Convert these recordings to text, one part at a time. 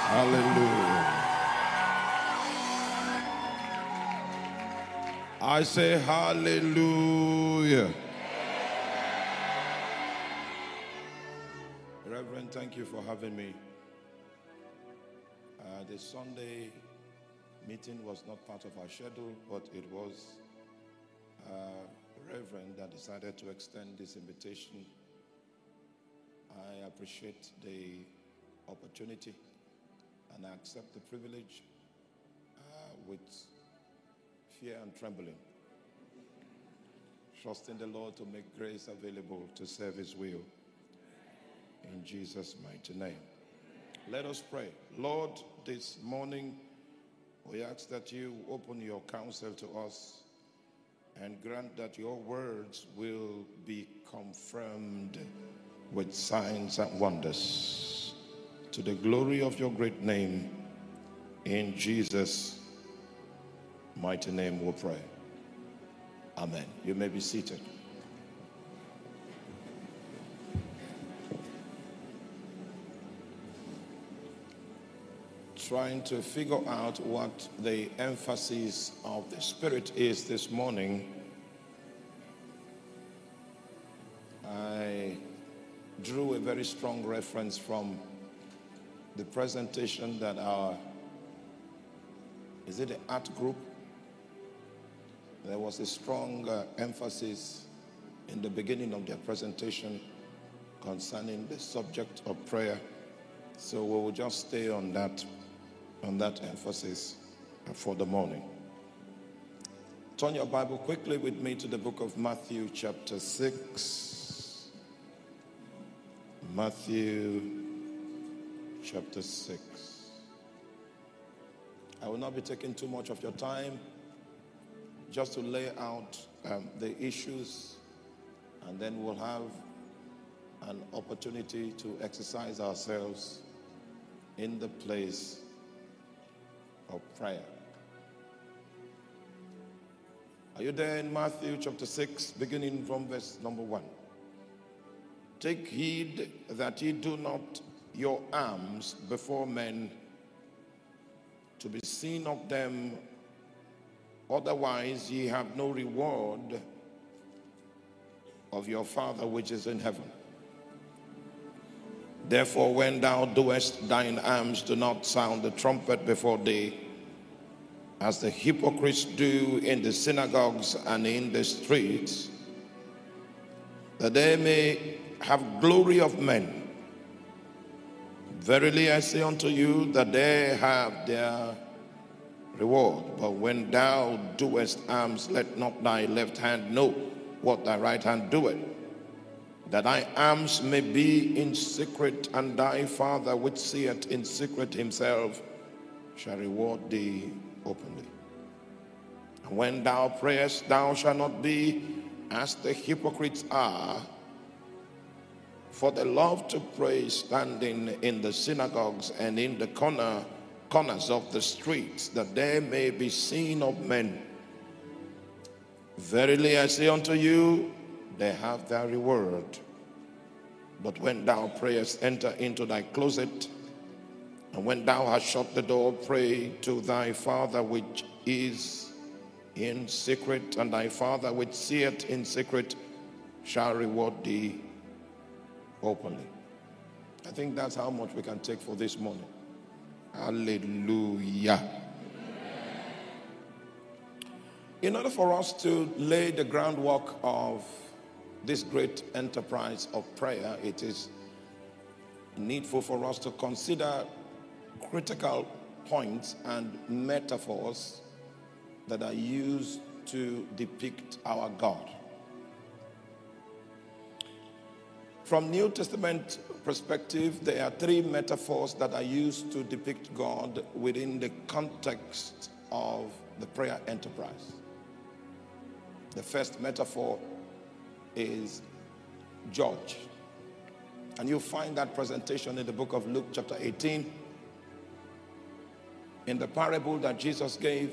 Hallelujah. I say hallelujah. Reverend, thank you for having me. The Sunday meeting was not part of our schedule, but it was Reverend that decided to extend this invitation. I appreciate the opportunity and I accept the privilege with fear and trembling, trusting the Lord to make grace available to serve His will. In Jesus' mighty name. Let us pray. Lord, this morning we ask that you open your counsel to us and grant that your words will be confirmed with signs and wonders. To the glory of your great name, in Jesus' mighty name we pray. Amen. You may be seated. Trying to figure out what the emphasis of the Spirit is this morning, I drew a very strong reference from the presentation that is it the art group? There was a strong emphasis in the beginning of their presentation concerning the subject of prayer. So we will just stay on that emphasis for the morning. Turn your Bible quickly with me to the book of Matthew chapter 6. Matthew chapter 6. I will not be taking too much of your time, just to lay out the issues, and then we'll have an opportunity to exercise ourselves in the place of prayer. Are you there in Matthew chapter 6, beginning from verse number 1? Take heed that ye do not your alms before men to be seen of them, otherwise ye have no reward of your Father which is in heaven. Therefore, when thou doest thine alms, do not sound the trumpet before thee, as the hypocrites do in the synagogues and in the streets, that they may have glory of men. Verily I say unto you that they have their reward. But when thou doest alms, let not thy left hand know what thy right hand doeth, that thy alms may be in secret, and thy Father which seeth in secret himself shall reward thee openly. And when thou prayest, thou shalt not be as the hypocrites are, for they love to pray standing in the synagogues and in the corners of the streets, that they may be seen of men. Verily I say unto you, they have their reward. But when thou prayest, enter into thy closet, and when thou hast shut the door, pray to thy Father which is in secret, and thy Father which seeth in secret shall reward thee openly. I think that's how much we can take for this morning. Hallelujah. In order for us to lay the groundwork of this great enterprise of prayer, it is needful for us to consider critical points and metaphors that are used to depict our God. From New Testament perspective, there are three metaphors that are used to depict God within the context of the prayer enterprise. The first metaphor is judge. And you'll find that presentation in the book of Luke chapter 18. In the parable that Jesus gave.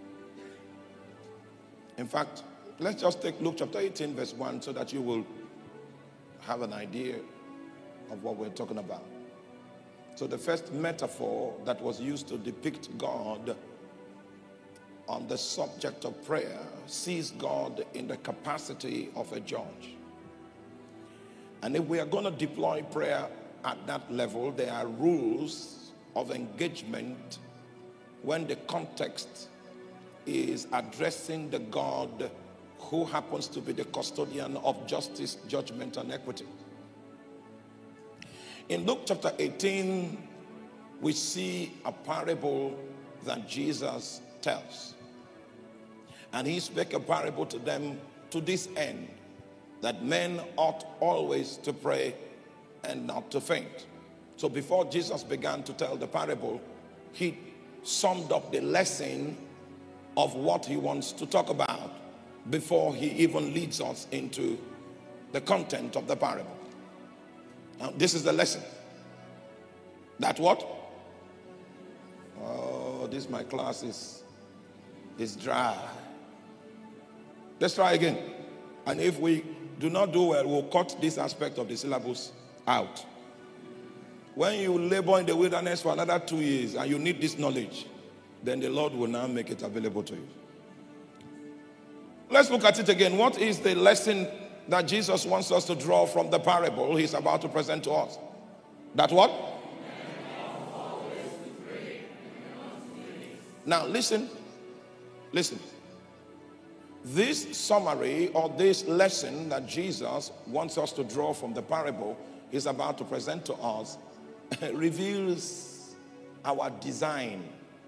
In fact, let's just take Luke chapter 18 verse 1 so that you will have an idea of what we're talking about. So the first metaphor that was used to depict God on the subject of prayer sees God in the capacity of a judge. And if we are going to deploy prayer at that level, there are rules of engagement when the context is addressing the God who happens to be the custodian of justice, judgment, and equity. In Luke chapter 18, we see a parable that Jesus tells. And he spake a parable to them to this end, that men ought always to pray and not to faint. So before Jesus began to tell the parable, he summed up the lesson of what he wants to talk about before he even leads us into the content of the parable. Now, this is the lesson. That what? Oh, this my class is dry. Let's try again. And if we do not do well, we'll cut this aspect of the syllabus out. When you labor in the wilderness for another 2 years and you need this knowledge, then the Lord will now make it available to you. Let's look at it again. What is the lesson that Jesus wants us to draw from the parable he's about to present to us? That what? Now listen. This summary or this lesson that Jesus wants us to draw from the parable he's about to present to us reveals our design.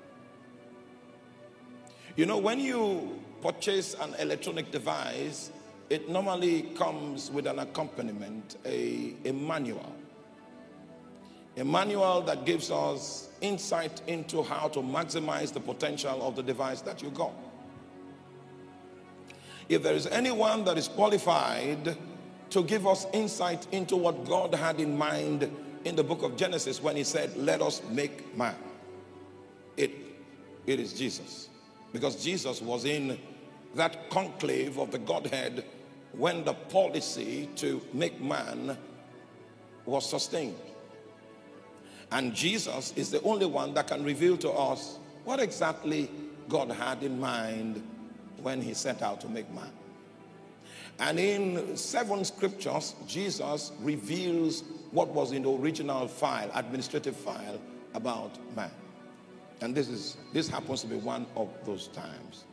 You know, when you purchase an electronic device, it normally comes with an accompaniment, a manual. A manual that gives us insight into how to maximize the potential of the device that you got. If there is anyone that is qualified to give us insight into what God had in mind in the book of Genesis when he said, let us make man, it is Jesus. Because Jesus was in that conclave of the Godhead when the policy to make man was sustained. And Jesus is the only one that can reveal to us what exactly God had in mind when he set out to make man. And in 7 scriptures, Jesus reveals what was in the original file, administrative file about man. And this happens to be one of those times.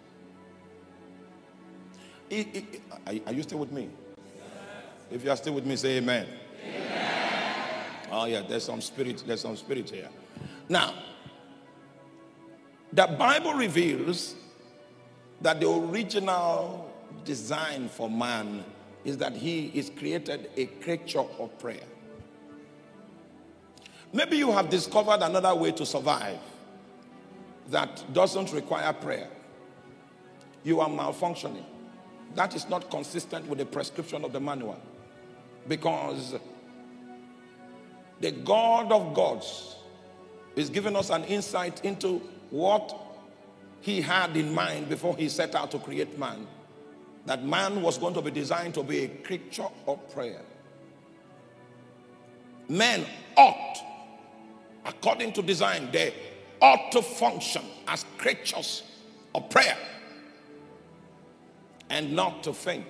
Are you still with me? If you are still with me, say amen. Amen. Oh yeah, there's some spirit here. Now, the Bible reveals that the original design for man is that he is created a creature of prayer. Maybe you have discovered another way to survive that doesn't require prayer. You are malfunctioning. That is not consistent with the prescription of the manual, because the God of gods is giving us an insight into what he had in mind before he set out to create man. That man was going to be designed to be a creature of prayer. Men ought, according to design, they ought to function as creatures of prayer and not to faint.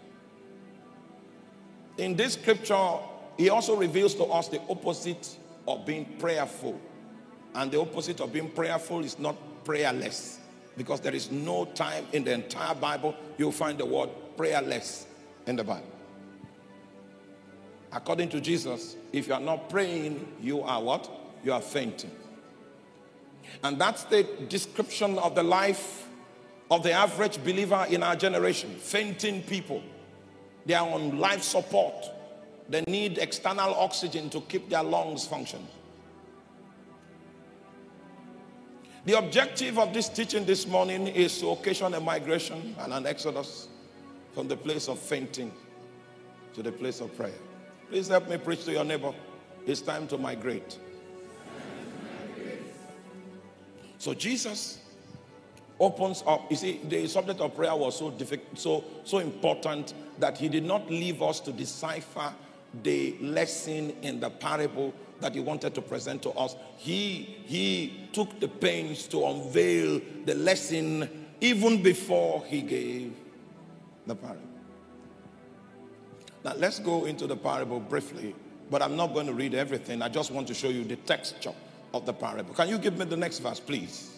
In this scripture, he also reveals to us the opposite of being prayerful. And the opposite of being prayerful is not prayerless. Because there is no time in the entire Bible you'll find the word prayerless in the Bible. According to Jesus, if you are not praying, you are what? You are fainting. And that's the description of the life of the average believer in our generation. Fainting people. They are on life support. They need external oxygen to keep their lungs functioning. The objective of this teaching this morning is to occasion a migration and an exodus from the place of fainting to the place of prayer. Please help me preach to your neighbor. It's time to migrate. So Jesus opens up. You see, the subject of prayer was so difficult, so important that he did not leave us to decipher the lesson in the parable that he wanted to present to us. He took the pains to unveil the lesson even before he gave the parable. Now let's go into the parable briefly, but I'm not going to read everything. I just want to show you the texture of the parable. Can you give me the next verse, please?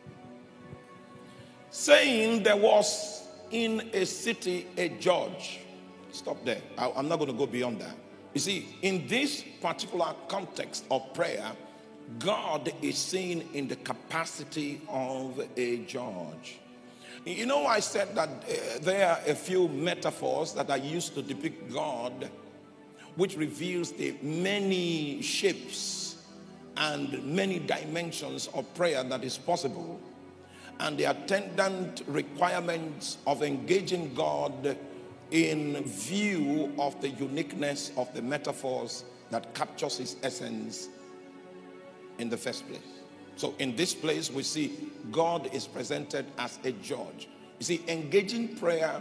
Saying there was in a city a judge. Stop there. I'm not going to go beyond that. You see, in this particular context of prayer, God is seen in the capacity of a judge. You know, I said that there are a few metaphors that are used to depict God, which reveals the many shapes and many dimensions of prayer that is possible, and the attendant requirements of engaging God in view of the uniqueness of the metaphors that captures his essence in the first place. So in this place we see God is presented as a judge. You see, engaging prayer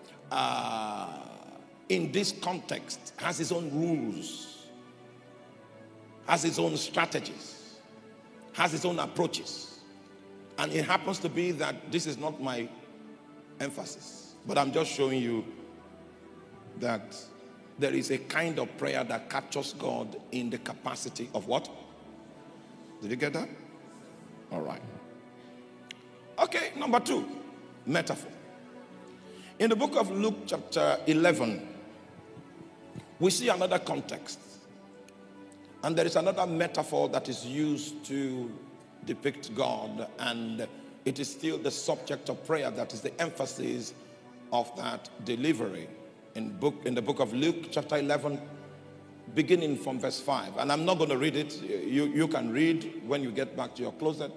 in this context has its own rules, has its own strategies, has its own approaches. And it happens to be that this is not my emphasis, but I'm just showing you that there is a kind of prayer that captures God in the capacity of what? Did you get that? All right. Okay, number 2, metaphor. In the book of Luke chapter 11, we see another context. And there is another metaphor that is used to depict God, and it is still the subject of prayer that is the emphasis of that delivery. In the book of Luke chapter 11, beginning from verse 5. And I'm not going to read it. You can read when you get back to your closet.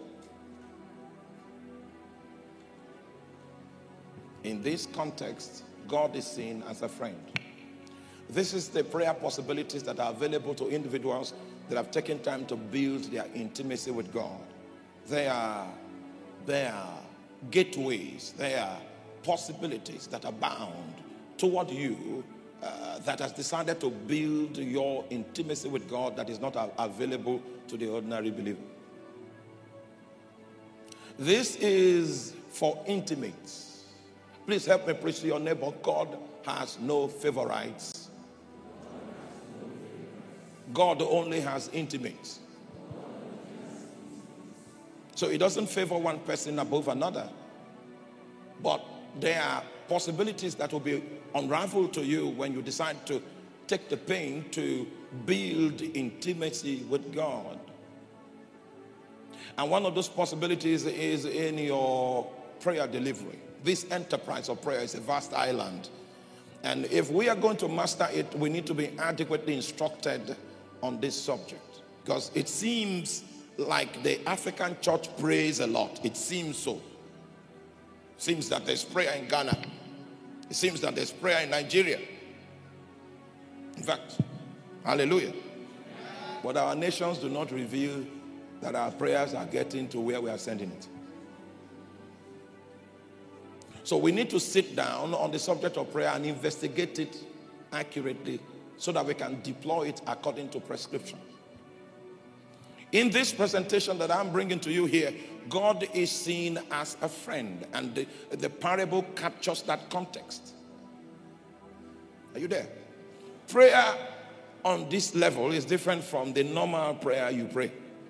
In this context, God is seen as a friend. This is the prayer possibilities that are available to individuals that have taken time to build their intimacy with God. They are gateways, they are possibilities that abound toward you that has decided to build your intimacy with God that is not available to the ordinary believer. This is for intimates. Please help me preach to your neighbor. God has no favorites. God only has intimates. So he doesn't favor one person above another. But there are possibilities that will be unraveled to you when you decide to take the pain to build intimacy with God. And one of those possibilities is in your prayer delivery. This enterprise of prayer is a vast island. And if we are going to master it, we need to be adequately instructed on this subject. Because it seems like the African church prays a lot. It seems so. It seems that there's prayer in Ghana. It seems that there's prayer in Nigeria. In fact, hallelujah. But our nations do not reveal that our prayers are getting to where we are sending it. So we need to sit down on the subject of prayer and investigate it accurately so that we can deploy it according to prescription. In this presentation that I'm bringing to you here, God is seen as a friend, and the parable captures that context. Are you there? Prayer on this level is different from the normal prayer you pray.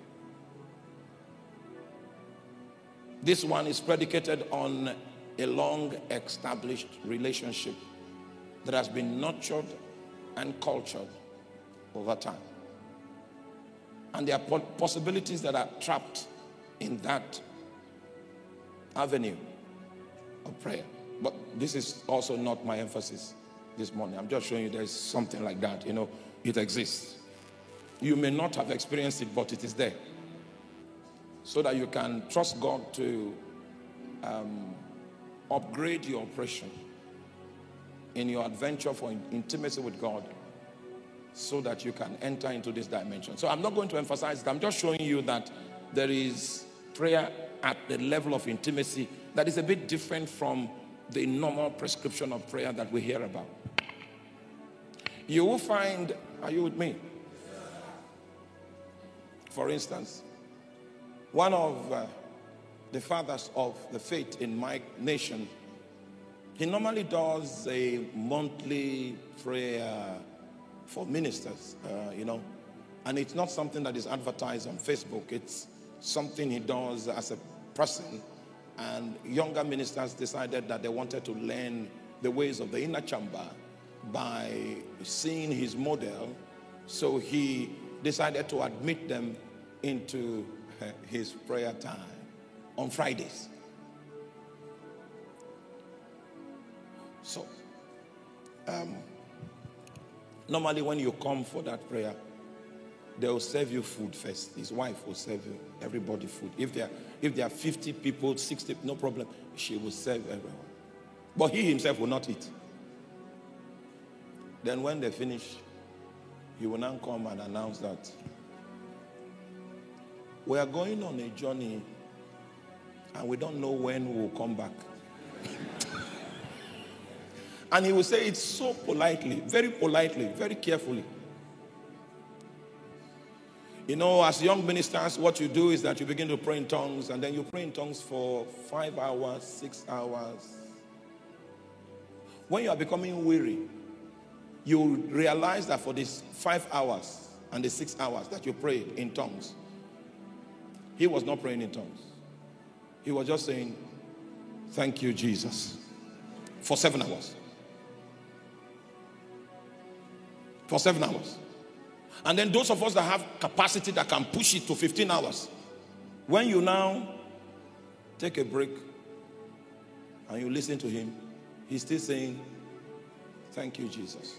This one is predicated on a long established relationship that has been nurtured and cultured over time. And there are possibilities that are trapped in that avenue of prayer. But this is also not my emphasis this morning. I'm just showing you there's something like that. You know, it exists. You may not have experienced it, but it is there. So that you can trust God to upgrade your operation in your adventure for intimacy with God, so that you can enter into this dimension. So I'm not going to emphasize it. I'm just showing you that there is prayer at the level of intimacy that is a bit different from the normal prescription of prayer that we hear about. You will find, are you with me? For instance, one of the fathers of the faith in my nation, he normally does a monthly prayer for ministers, and it's not something that is advertised on Facebook. It's something he does as a person, and younger ministers decided that they wanted to learn the ways of the inner chamber by seeing his model, so he decided to admit them into his prayer time on Fridays. So, normally when you come for that prayer, they will serve you food first. His wife will serve you, everybody food. If there are 50 people, 60, no problem. She will serve everyone. But he himself will not eat. Then when they finish, he will now come and announce that we are going on a journey and we don't know when we'll come back. And he will say it so politely, very carefully. As young ministers, what you do is that you begin to pray in tongues, and then you pray in tongues for 5 hours, 6 hours. When you are becoming weary, you realize that for these 5 hours and the 6 hours that you prayed in tongues, he was not praying in tongues. He was just saying, thank you, Jesus, for 7 hours. For 7 hours. And then those of us that have capacity that can push it to 15 hours, when you now take a break and you listen to him, he's still saying, thank you, Jesus.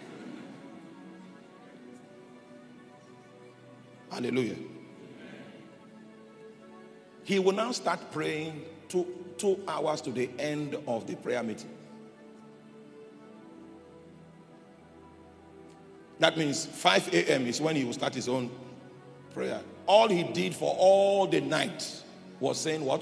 Hallelujah. He will now start praying 2 hours to the end of the prayer meeting. That means 5 a.m. is when he will start his own prayer. All he did for all the night was saying what?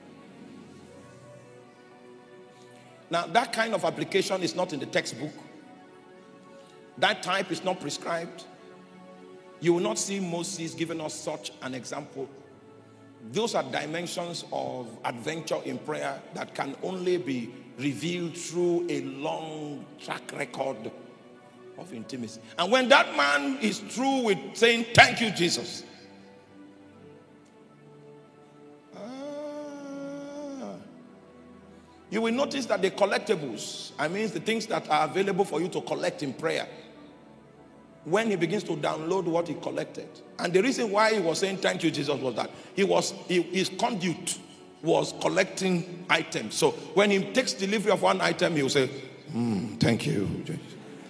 Now, that kind of application is not in the textbook. That type is not prescribed. You will not see Moses giving us such an example. Those are dimensions of adventure in prayer that can only be revealed through a long track record of intimacy. And when that man is through with saying, thank you, Jesus, you will notice that the collectibles, the things that are available for you to collect in prayer, when he begins to download what he collected. And the reason why he was saying thank you, Jesus, was that his conduit was collecting items. So when he takes delivery of one item, he will say, thank you, Jesus.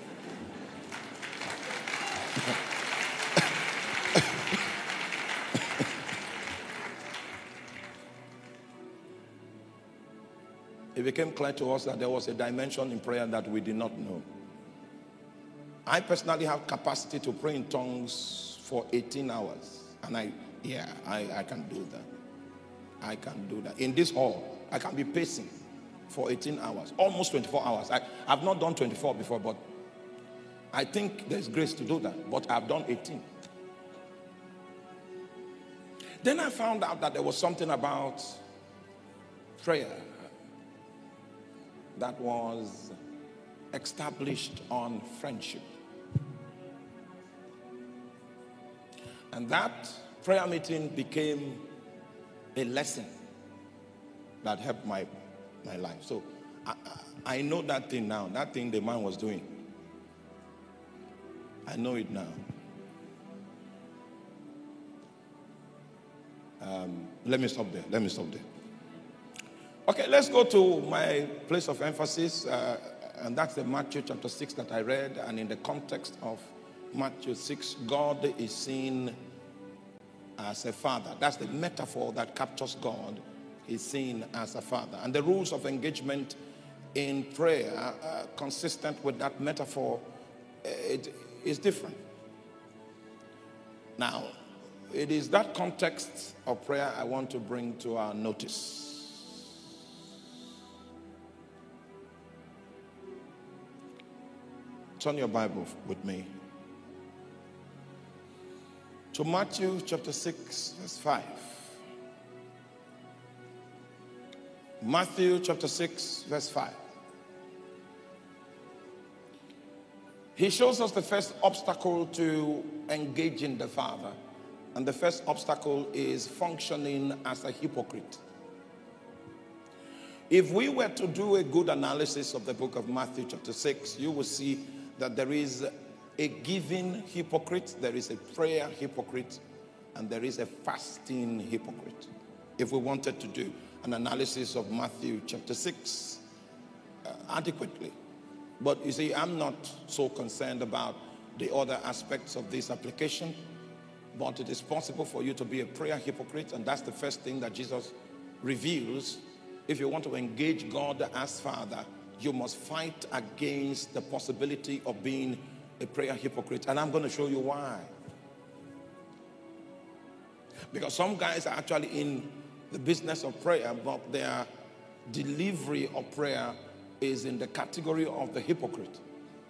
It became clear to us that there was a dimension in prayer that we did not know. I personally have capacity to pray in tongues for 18 hours. And I can do that. I can do that. In this hall, I can be pacing for 18 hours, almost 24 hours. I've not done 24 before, but I think there's grace to do that. But I've done 18. Then I found out that there was something about prayer that was established on friendship. And that prayer meeting became a lesson that helped my life. So I know that thing now. That thing the man was doing. I know it now. Let me stop there. Okay, let's go to my place of emphasis, and that's the Matthew chapter 6 that I read. And in the context of Matthew 6, God is seen as a father. That's the metaphor that captures God. He's seen as a father. And the rules of engagement in prayer are consistent with that metaphor. It is different. Now, it is that context of prayer I want to bring to our notice. Turn your Bible with me to Matthew chapter 6, verse 5. Matthew chapter 6, verse 5. He shows us the first obstacle to engaging the Father. And the first obstacle is functioning as a hypocrite. If we were to do a good analysis of the book of Matthew chapter 6, you will see that there is a giving hypocrite, there is a prayer hypocrite, and there is a fasting hypocrite. If we wanted to do an analysis of Matthew chapter 6 adequately. But you see, I'm not so concerned about the other aspects of this application. But it is possible for you to be a prayer hypocrite, and that's the first thing that Jesus reveals. If you want to engage God as Father, you must fight against the possibility of being a prayer hypocrite. And I'm going to show you why. Because some guys are actually in the business of prayer, but their delivery of prayer is in the category of the hypocrite.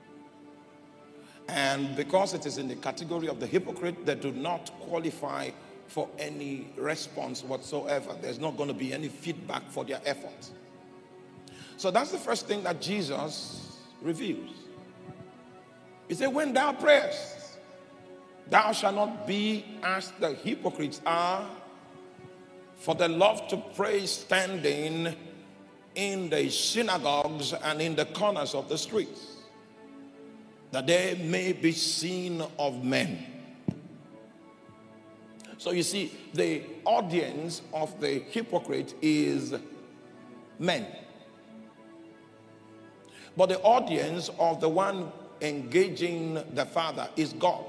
And because it is in the category of the hypocrite, they do not qualify for any response whatsoever. There's not going to be any feedback for their efforts. So that's the first thing that Jesus reveals. He said, when thou prayest, thou shalt not be as the hypocrites are, for they love to pray standing in the synagogues and in the corners of the streets, that they may be seen of men. So you see, the audience of the hypocrite is men. But the audience of the one engaging the Father is God.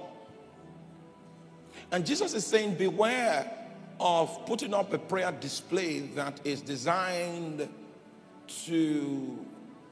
And Jesus is saying, beware of putting up a prayer display that is designed to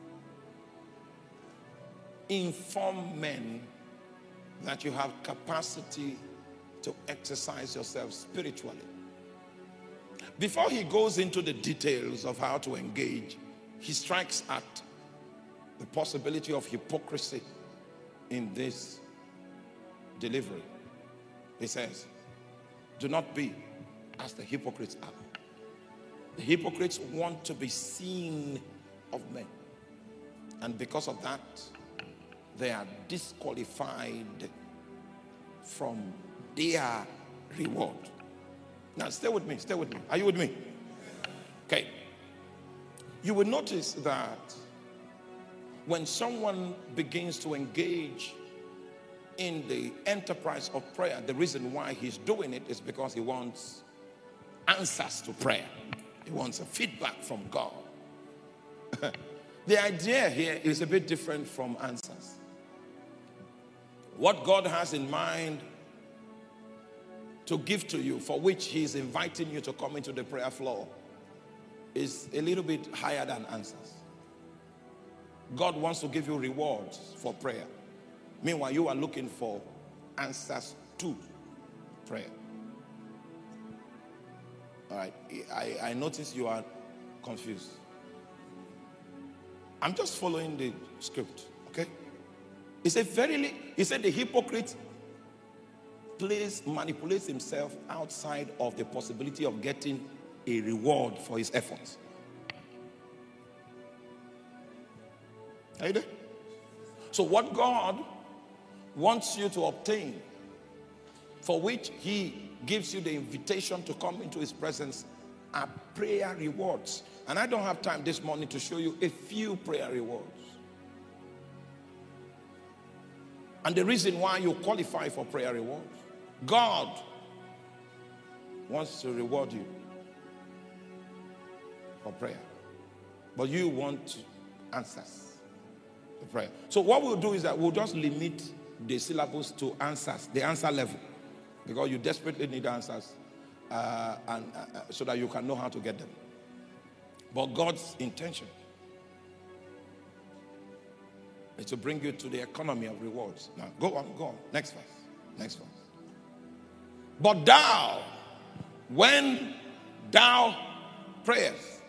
inform men that you have capacity to exercise yourself spiritually. Before he goes into the details of how to engage, he strikes at the possibility of hypocrisy in this delivery. He says, do not be as the hypocrites are. The hypocrites want to be seen of men. And because of that, they are disqualified from their reward. Now, stay with me, stay with me. Are you with me? Okay. You will notice that when someone begins to engage in the enterprise of prayer, the reason why he's doing it is because he wants answers to prayer. He wants a feedback from God. The idea here is a bit different from answers. What God has in mind to give to you, for which he is inviting you to come into the prayer floor, is a little bit higher than answers. God wants to give you rewards for prayer. Meanwhile, you are looking for answers to prayer. All right, I notice you are confused. I'm just following the script, okay? He said, verily, he said the hypocrite manipulates himself outside of the possibility of getting a reward for his efforts. Are you there? So what God wants you to obtain, for which he gives you the invitation to come into his presence, are prayer rewards. And I don't have time this morning to show you a few prayer rewards. And the reason why you qualify for prayer rewards, God wants to reward you for prayer, but you want answers to prayer. So what we'll do is that we'll just limit the syllables to answers, the answer level, because you desperately need answers, so that you can know how to get them. But God's intention is to bring you to the economy of rewards. Now, go on. Next verse. But thou, when thou prayest,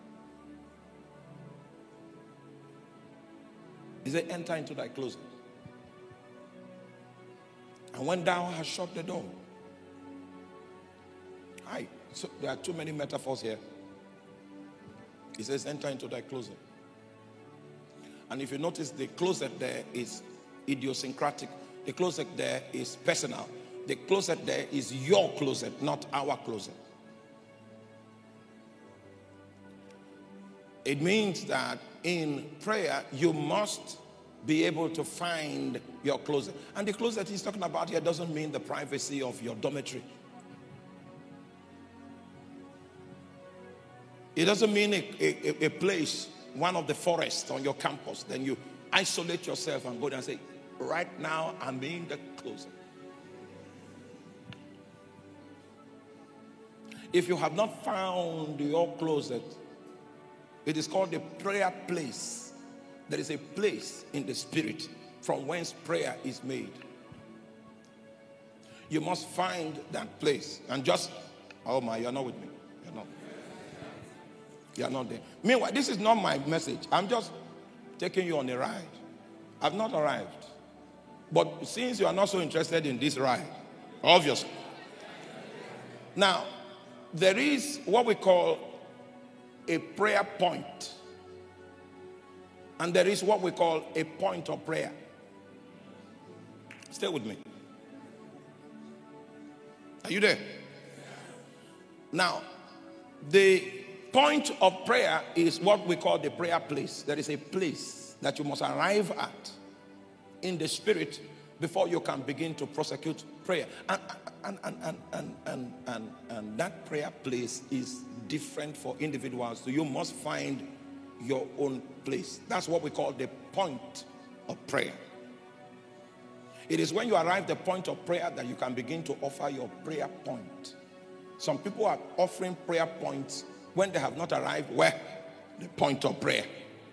he said, enter into thy closet. And when thou hast shut the door, So there are too many metaphors here. He says, enter into thy closet. And if you notice, the closet there is idiosyncratic. The closet there is personal. The closet there is your closet, not our closet. It means that in prayer, you must be able to find your closet. And the closet he's talking about here doesn't mean the privacy of your dormitory. It doesn't mean a place, one of the forests on your campus. Then you isolate yourself and go there and say, right now I'm in the closet. If you have not found your closet, it is called the prayer place. There is a place in the spirit from whence prayer is made. You must find that place. And just, oh my, you're not with me. You're not. You're not there. Meanwhile, this is not my message. I'm just taking you on a ride. I've not arrived. But since you are not so interested in this ride, obviously. Now, there is what we call a prayer point. And there is what we call a point of prayer. Stay with me. Are you there? Now, the point of prayer is what we call the prayer place. There is a place that you must arrive at in the spirit before you can begin to prosecute prayer. And that prayer place is different for individuals. So you must find your own place. That's what we call the point of prayer. It is when you arrive at the point of prayer that you can begin to offer your prayer point. Some people are offering prayer points when they have not arrived where? The point of prayer.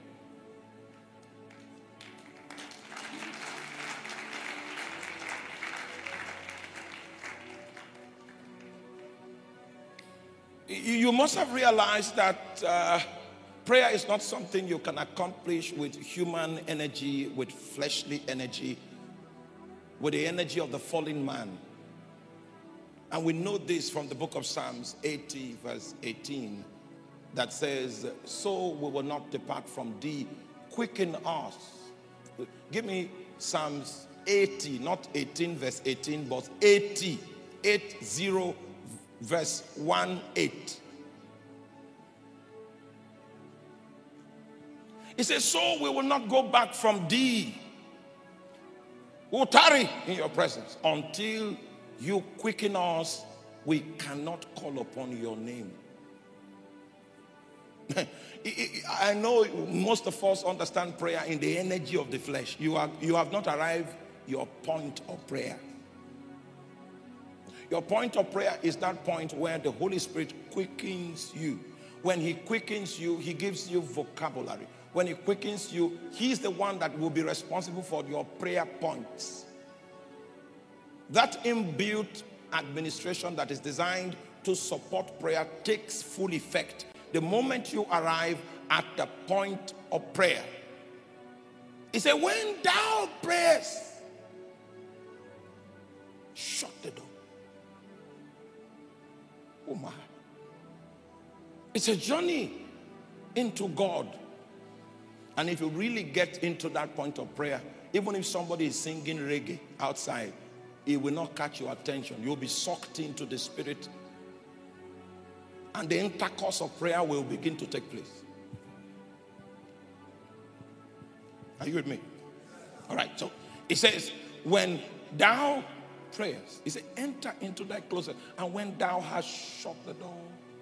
You must have realized that prayer is not something you can accomplish with human energy, with fleshly energy, with the energy of the fallen man. And we know this from the book of Psalms 80 verse 18 that says, so we will not depart from thee, quicken us. Give me Psalms 80, not 18 verse 18, but 80 verse 1:8. He says, so we will not go back from thee. We'll tarry in your presence until you quicken us. We cannot call upon your name. I know most of us understand prayer in the energy of the flesh. You have not arrived your point of prayer. Your point of prayer is that point where the Holy Spirit quickens you. When he quickens you, he gives you vocabulary. When he quickens you, he's the one that will be responsible for your prayer points. That inbuilt administration that is designed to support prayer takes full effect the moment you arrive at the point of prayer. He said, when thou prayest, shut the door. Oh my. It's a journey into God. And if you really get into that point of prayer, even if somebody is singing reggae outside, it will not catch your attention. You'll be sucked into the spirit. And the intercourse of prayer will begin to take place. Are you with me? All right, so it says, when thou prayest, he said, enter into thy closet. And when thou hast shut the door,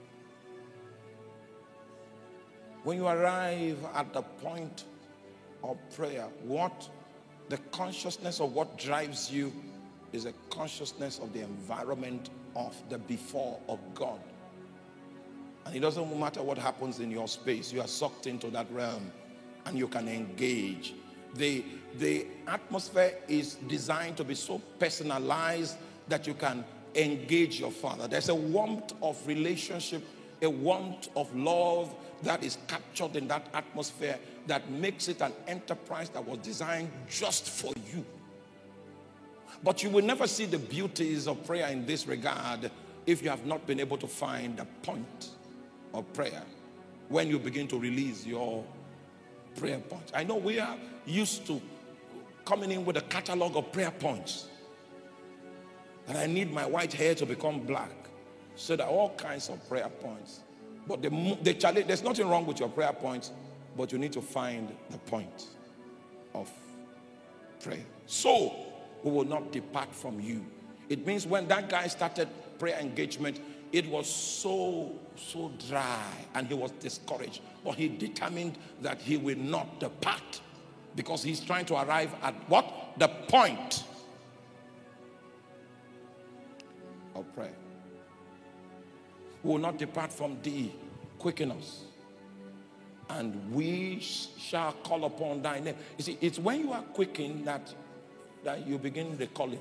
when you arrive at the point of prayer, what the consciousness of what drives you is a consciousness of the environment of the before of God. And it doesn't matter what happens in your space, you are sucked into that realm and you can engage. The atmosphere is designed to be so personalized that you can engage your Father. There's a warmth of relationship, a warmth of love that is captured in that atmosphere that makes it an enterprise that was designed just for you. But you will never see the beauties of prayer in this regard if you have not been able to find a point of prayer when you begin to release your prayer points. I know we are used to coming in with a catalog of prayer points. And I need my white hair to become black. So there are all kinds of prayer points. But the challenge, there's nothing wrong with your prayer points, but you need to find the point of prayer. So we will not depart from you. It means when that guy started prayer engagement, it was so dry and he was discouraged. But he determined that he will not depart because he's trying to arrive at what? The point of prayer. We will not depart from thee. Quicken us, and we shall call upon thy name. You see, it's when you are quickened that you begin the calling.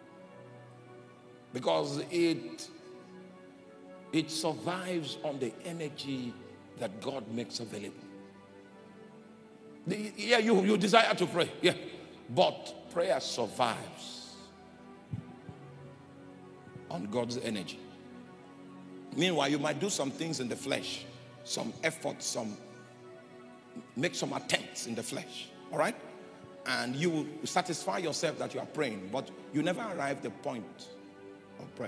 Because it survives on the energy that God makes available. Yeah, you desire to pray. Yeah. But prayer survives on God's energy. Meanwhile, you might do some things in the flesh, some effort, make some attempts in the flesh. All right? And you will satisfy yourself that you are praying, but you never arrive at the point of prayer.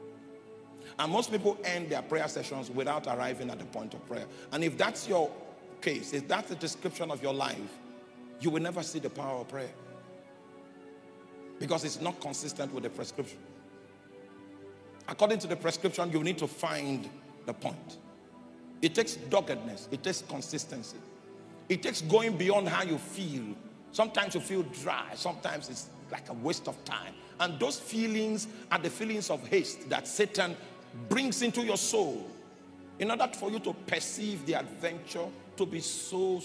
And most people end their prayer sessions without arriving at the point of prayer. And if that's your case, if that's the description of your life, you will never see the power of prayer. Because it's not consistent with the prescription. According to the prescription, you need to find the point. It takes doggedness. It takes consistency. It takes going beyond how you feel. Sometimes you feel dry. Sometimes it's like a waste of time. And those feelings are the feelings of haste that Satan brings into your soul in order for you to perceive the adventure to be so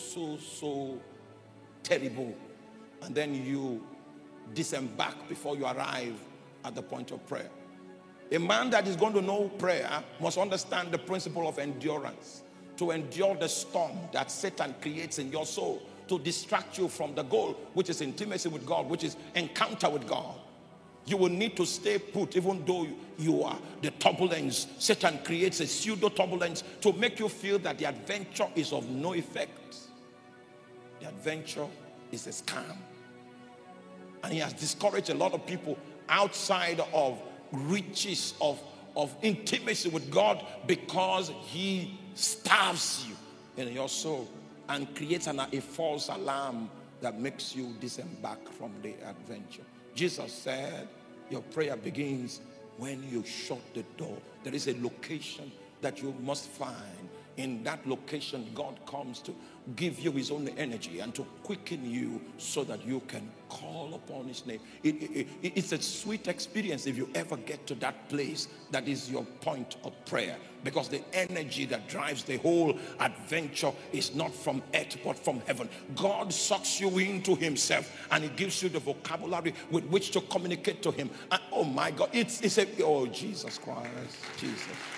terrible. And then you disembark before you arrive at the point of prayer. A man that is going to know prayer must understand the principle of endurance. To endure the storm that Satan creates in your soul to distract you from the goal, which is intimacy with God, which is encounter with God. You will need to stay put even though you are the turbulence. Satan creates a pseudo turbulence to make you feel that the adventure is of no effect. The adventure is a scam. And he has discouraged a lot of people outside of riches of intimacy with God because he starves you in your soul and creates a false alarm that makes you disembark from the adventure. Jesus said your prayer begins when you shut the door. There is a location that you must find. In that location, God comes to give you his own energy and to quicken you so that you can call upon his name. It's a sweet experience if you ever get to that place that is your point of prayer, because the energy that drives the whole adventure is not from earth but from heaven. God sucks you into himself and he gives you the vocabulary with which to communicate to him. And, oh my God, it's a, oh Jesus Christ, Jesus.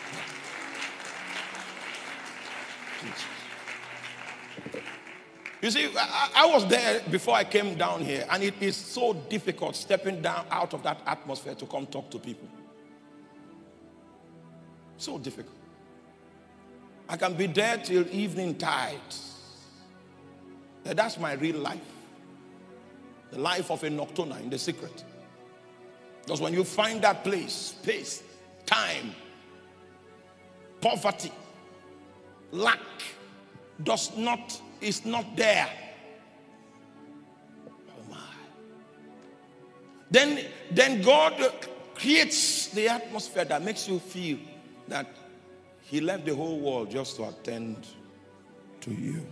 You see, I was there before I came down here, and it is so difficult stepping down out of that atmosphere to come talk to people. So difficult. I can be there till evening tide. That's my real life. The life of a nocturner in the secret. Because when you find that place, space, time, poverty, lack is not there. Oh my. Then God creates the atmosphere that makes you feel that he left the whole world just to attend to you.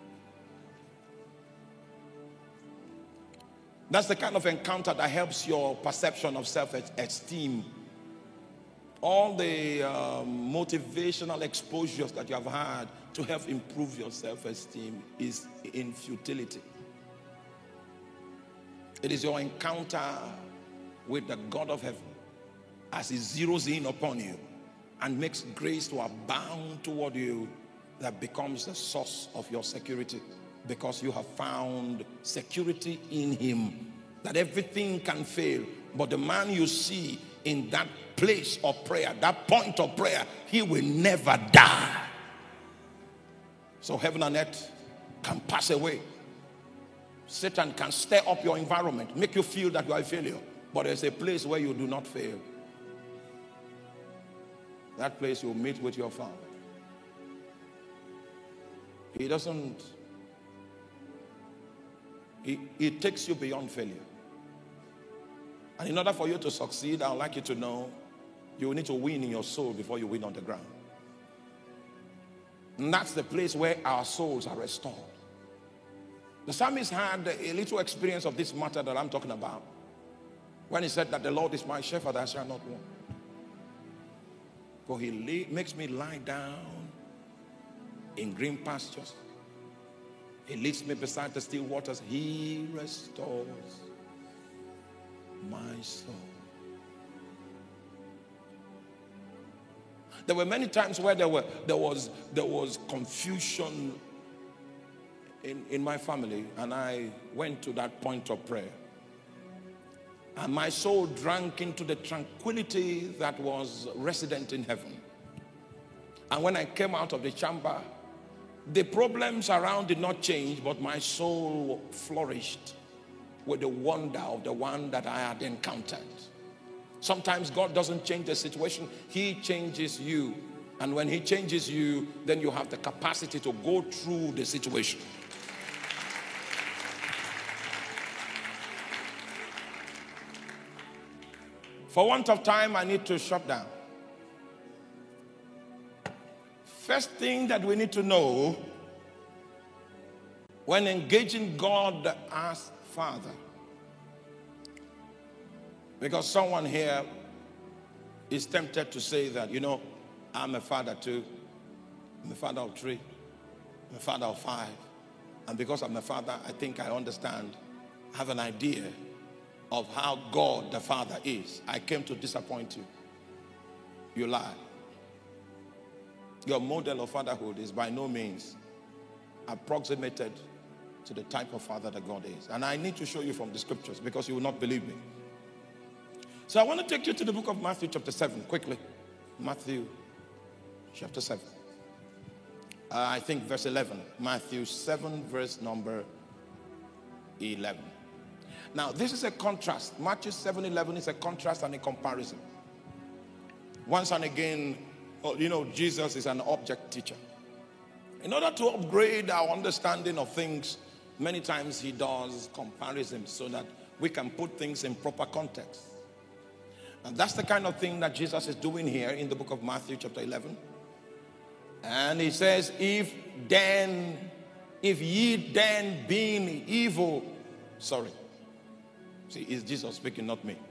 That's the kind of encounter that helps your perception of self-esteem. All the motivational exposures that you have had to help improve your self-esteem is in futility. It is your encounter with the God of heaven as he zeroes in upon you and makes grace to abound toward you that becomes the source of your security, because you have found security in him. That everything can fail, but the man you see in that place of prayer, that point of prayer, he will never die. So heaven and earth can pass away. Satan can stir up your environment, make you feel that you are a failure. But there's a place where you do not fail. That place you'll meet with your Father. He doesn't, he takes you beyond failure. And in order for you to succeed, I would like you to know, you will need to win in your soul before you win on the ground. And that's the place where our souls are restored. The psalmist had a little experience of this matter that I'm talking about, when he said that the Lord is my shepherd, I shall not want. For he makes me lie down in green pastures. He leads me beside the still waters. He restores my soul. There were many times where there was confusion in my family, and I went to that point of prayer. And my soul drank into the tranquility that was resident in heaven. And when I came out of the chamber, the problems around did not change, but my soul flourished with the wonder of the one that I had encountered. Sometimes God doesn't change the situation, he changes you. And when he changes you, then you have the capacity to go through the situation. For want of time, I need to shut down. First thing that we need to know when engaging God as Father, because someone here is tempted to say that, you know, I'm a father too. I'm a father of 3. I'm a father of 5. And because I'm a father, I think I understand, I have an idea of how God the Father is. I came to disappoint you. You lie. Your model of fatherhood is by no means approximated to the type of father that God is. And I need to show you from the scriptures because you will not believe me. So I want to take you to the book of Matthew chapter 7 quickly. Matthew chapter 7. I think verse 11. Matthew 7 verse number 11. Now this is a contrast. Matthew 7:11 is a contrast and a comparison. Once and again, you know, Jesus is an object teacher. In order to upgrade our understanding of things, many times he does comparisons so that we can put things in proper context. And that's the kind of thing that Jesus is doing here in the book of Matthew chapter 11. And he says, if ye then being evil, see, it's Jesus speaking, not me.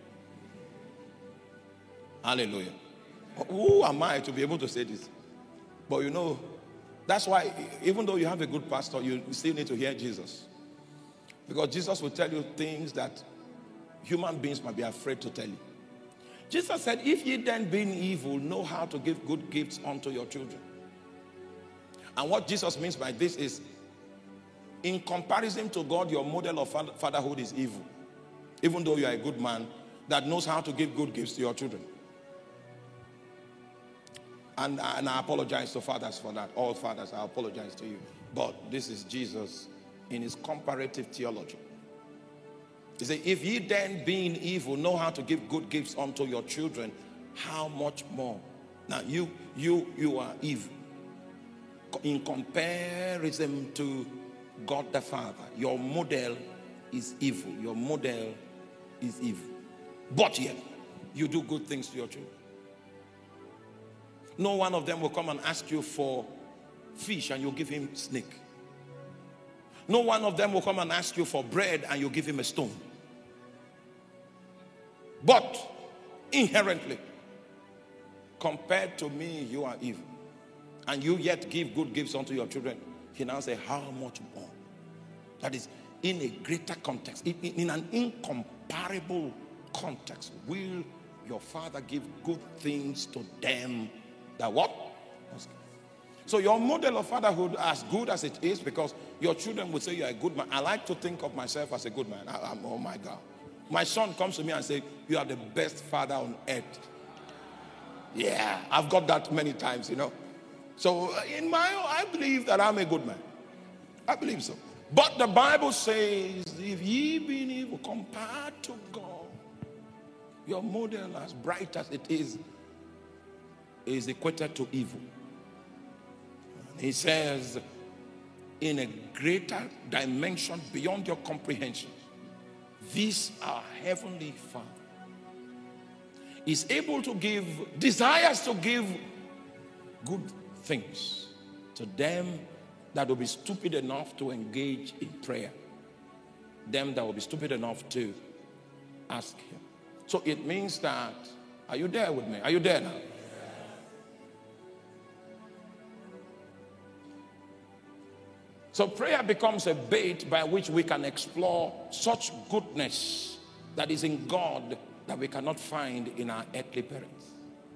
Hallelujah. Who am I to be able to say this? But you know, that's why even though you have a good pastor, you still need to hear Jesus. Because Jesus will tell you things that human beings might be afraid to tell you. Jesus said, if ye then being evil know how to give good gifts unto your children. And what Jesus means by this is, in comparison to God, your model of fatherhood is evil. Even though you are a good man that knows how to give good gifts to your children. And I apologize to fathers for that. All fathers, I apologize to you. But this is Jesus in his comparative theology. He said, if ye then being evil know how to give good gifts unto your children, how much more? Now you are evil. In comparison to God the Father, your model is evil. Your model is evil. But yet, you do good things to your children. No one of them will come and ask you for fish and you'll give him snake. No one of them will come and ask you for bread and you'll give him a stone. But inherently, compared to me, you are evil. And you yet give good gifts unto your children. He now says, how much more? That is, in a greater context, in an incomparable context, will your Father give good things to them that what? So your model of fatherhood, as good as it is, because your children would say you're a good man. I like to think of myself as a good man. Oh my God. My son comes to me and says, you are the best father on earth. Yeah, I've got that many times, you know. So I believe that I'm a good man. I believe so. But the Bible says, if ye be evil compared to God, your model, as bright as it is equated to evil. And he says, in a greater dimension beyond your comprehension, this our heavenly Father is able to give, desires to give good things to them that will be stupid enough to engage in prayer. Them that will be stupid enough to ask him. So it means that, are you there with me? Are you there now? So prayer becomes a bait by which we can explore such goodness that is in God that we cannot find in our earthly parents.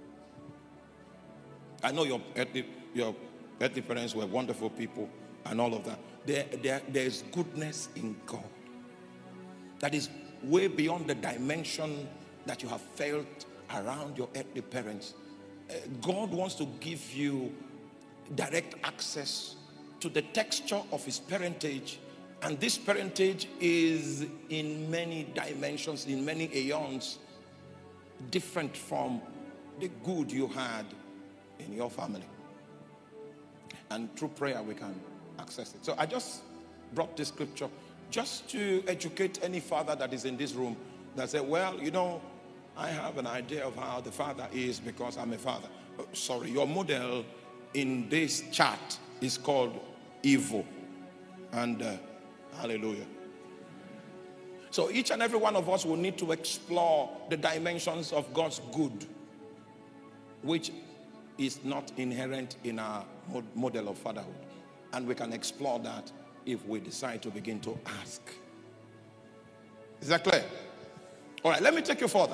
I know your earthly parents were wonderful people and all of that. There's goodness in God that is way beyond the dimension that you have felt around your earthly parents. God wants to give you direct access to the texture of his parentage, and this parentage is in many dimensions, in many aeons, different from the good you had in your family. And through prayer we can access it. So I just brought this scripture just to educate any father that is in this room that said, well, you know, I have an idea of how the father is because I'm a father. Sorry, your model in this chart is called evil. And hallelujah. So each and every one of us will need to explore the dimensions of God's good, which is not inherent in our model of fatherhood. And we can explore that if we decide to begin to ask. Is that clear? All right, let me take you further.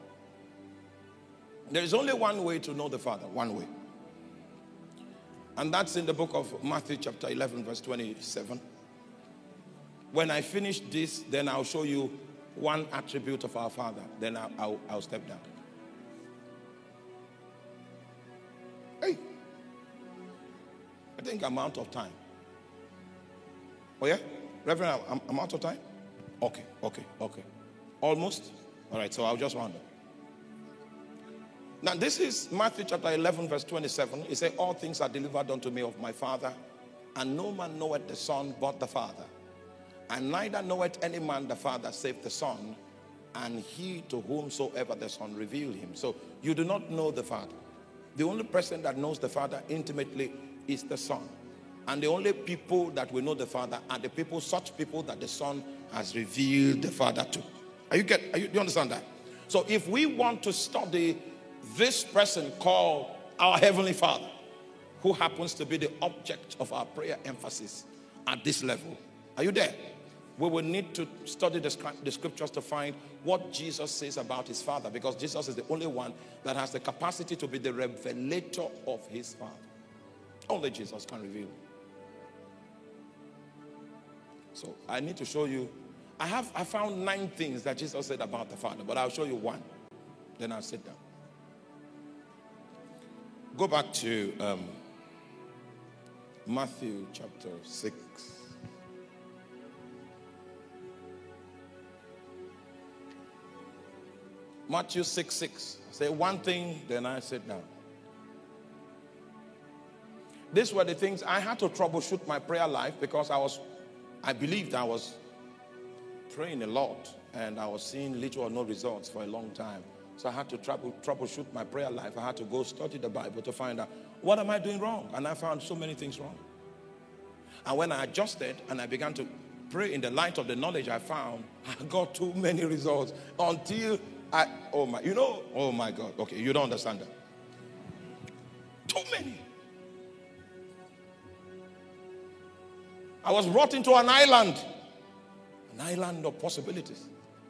There is only one way to know the Father, one way. And that's in the book of Matthew chapter 11, verse 27. When I finish this, then I'll show you one attribute of our Father. Then I'll step down. Hey, I think I'm out of time. Oh yeah? Reverend, I'm out of time? Okay. Almost? All right, so I'll just round up. Now this is Matthew chapter 11 verse 27. It says, all things are delivered unto me of my Father, and no man knoweth the Son but the Father. And neither knoweth any man the Father save the Son, and he to whomsoever the Son revealed him. So you do not know the Father. The only person that knows the Father intimately is the Son. And the only people that will know the Father are the people, such people that the Son has revealed the Father to. Do you understand that? So if we want to study this person called our Heavenly Father, who happens to be the object of our prayer emphasis at this level, are you there? We will need to study the scriptures to find what Jesus says about his Father, because Jesus is the only one that has the capacity to be the revelator of his Father. Only Jesus can reveal. So I need to show you. I found 9 things that Jesus said about the Father, but I'll show you one. Then I'll sit down. Go back to Matthew chapter 6. Matthew 6:6. Say one thing, then I sit down. These were the things I had to troubleshoot my prayer life, because I believed I was praying a lot and I was seeing little or no results for a long time. So I had to troubleshoot my prayer life. I had to go study the Bible to find out, what am I doing wrong? And I found so many things wrong. And when I adjusted and I began to pray in the light of the knowledge I found, I got too many results until oh my God. Okay, you don't understand that. Too many. I was brought into an island of possibilities.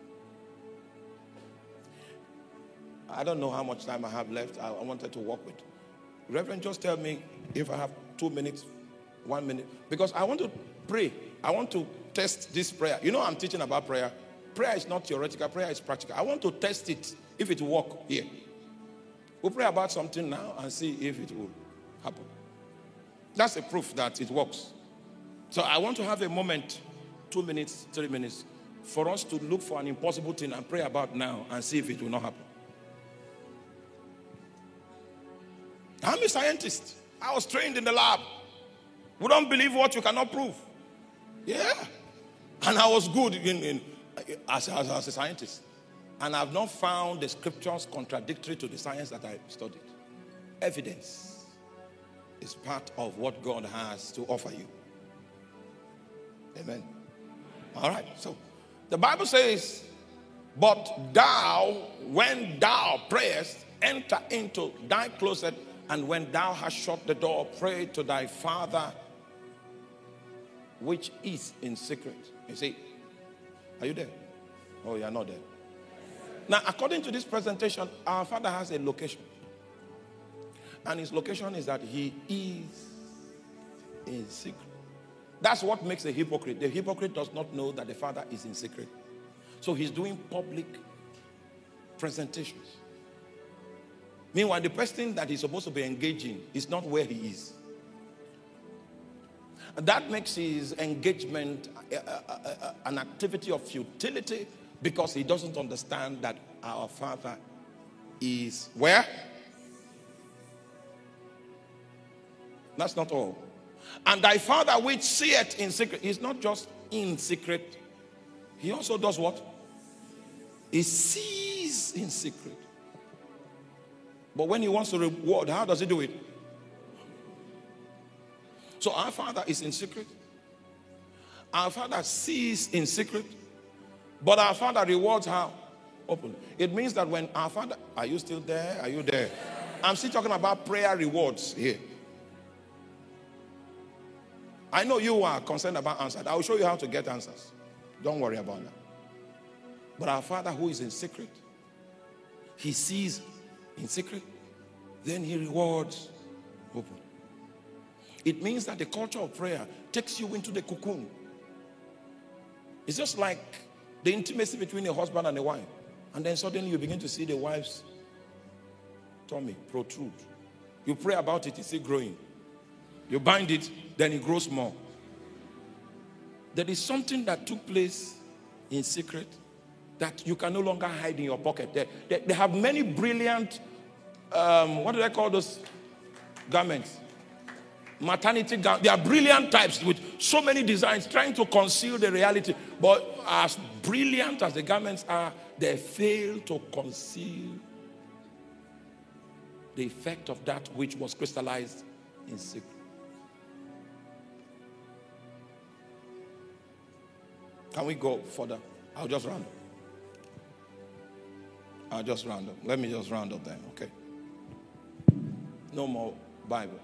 I don't know how much time I have left. I wanted to walk with. Reverend, just tell me if I have 2 minutes, 1 minute. Because I want to pray. I want to test this prayer. You know, I'm teaching about prayer prayer is not theoretical, prayer is practical. I want to test it if it will work here. We'll pray about something now and see if it will happen. That's a proof that it works. So I want to have a moment, 2 minutes, 3 minutes, for us to look for an impossible thing and pray about now and see if it will not happen. I'm a scientist. I was trained in the lab. We don't believe what you cannot prove. Yeah. And I was good as a scientist. And I've not found the scriptures contradictory to the science that I studied. Evidence is part of what God has to offer you. Amen. All right. So the Bible says, but thou, when thou prayest, enter into thy closet, and when thou hast shut the door, pray to thy Father which is in secret. You see, are you there? Oh, you are not there. Now, according to this presentation, our Father has a location. And his location is that he is in secret. That's what makes a hypocrite. The hypocrite does not know that the Father is in secret. So he's doing public presentations. Meanwhile, the person that he's supposed to be engaging is not where he is. That makes his engagement an activity of futility, because he doesn't understand that our Father is where? That's not all. And thy Father which seeth in secret. He's not just in secret. He also does what? He sees in secret. But when he wants to reward, how does he do it? So our Father is in secret. Our Father sees in secret. But our Father rewards how? Open. It means that when our Father... Are you still there? Are you there? I'm still talking about prayer rewards here. I know you are concerned about answers. I will show you how to get answers. Don't worry about that. But our Father who is in secret, he sees in secret, then he rewards open. It means that the culture of prayer takes you into the cocoon. It's just like the intimacy between a husband and a wife. And then suddenly you begin to see the wife's tummy protrude. You pray about it, it's still growing. You bind it, then it grows more. There is something that took place in secret that you can no longer hide in your pocket. They have many brilliant, what do they call those garments? Maternity garments. They are brilliant types with so many designs trying to conceal the reality. But as brilliant as the garments are, they fail to conceal the effect of that which was crystallized in secret. Can we go further? I'll just round up. Let me just round up then, okay? No more Bible.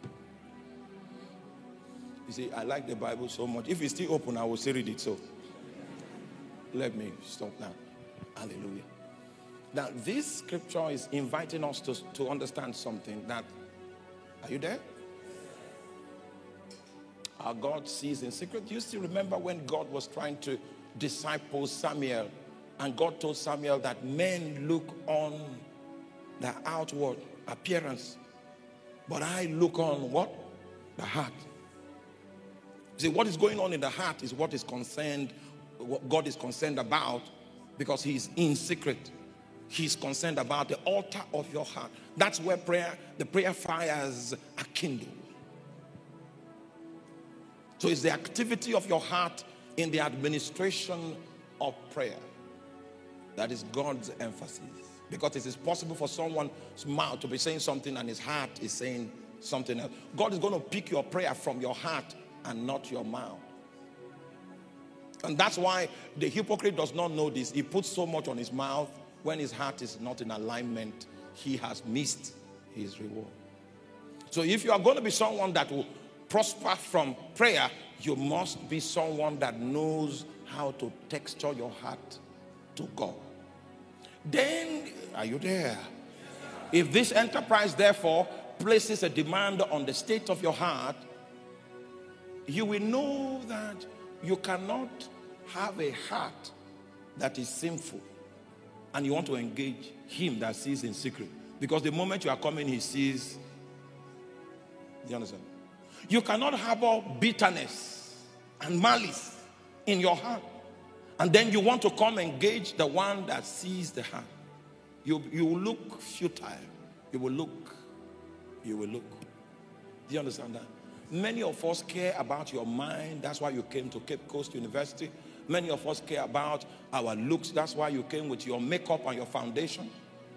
You see, I like the Bible so much. If it's still open, I will still read it. So let me stop now. Hallelujah. Now, this scripture is inviting us to understand something that, are you there? Our God sees in secret. Do you still remember when God was trying to disciple Samuel, and God told Samuel that men look on the outward appearance, but I look on what? The heart. See, what is going on in the heart is what is concerned, what God is concerned about, because he's in secret. He's concerned about the altar of your heart. That's where the prayer fires are kindled. So it's the activity of your heart in the administration of prayer that is God's emphasis. Because it is possible for someone's mouth to be saying something and his heart is saying something else. God is going to pick your prayer from your heart and not your mouth. And that's why the hypocrite does not know this. He puts so much on his mouth. When his heart is not in alignment, he has missed his reward. So if you are going to be someone that will prosper from prayer, you must be someone that knows how to texture your heart to God. Then, are you there? If this enterprise, therefore, places a demand on the state of your heart, you will know that you cannot have a heart that is sinful, and you want to engage him that sees in secret. Because the moment you are coming, he sees. Do you understand? You cannot harbor bitterness and malice in your heart, and then you want to come engage the one that sees the heart. You will look futile. You will look. Do you understand that? Many of us care about your mind. That's why you came to Cape Coast University. Many of us care about our looks. That's why you came with your makeup and your foundation.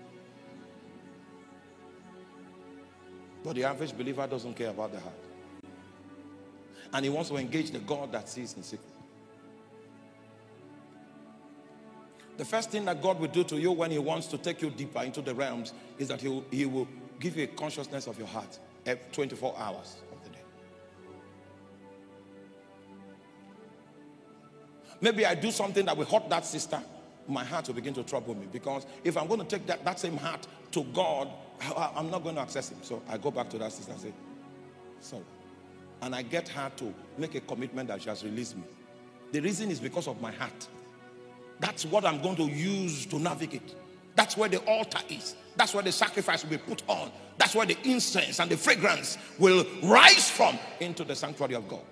But the average believer doesn't care about the heart. And he wants to engage the God that sees in secret. The first thing that God will do to you when he wants to take you deeper into the realms is that he will give you a consciousness of your heart 24 hours of the day. Maybe I do something that will hurt that sister. My heart will begin to trouble me, because if I'm going to take that same heart to God, I'm not going to access him. So I go back to that sister and say, sorry. And I get her to make a commitment that she has released me. The reason is because of my heart. That's what I'm going to use to navigate. That's where the altar is. That's where the sacrifice will be put on. That's where the incense and the fragrance will rise from into the sanctuary of God.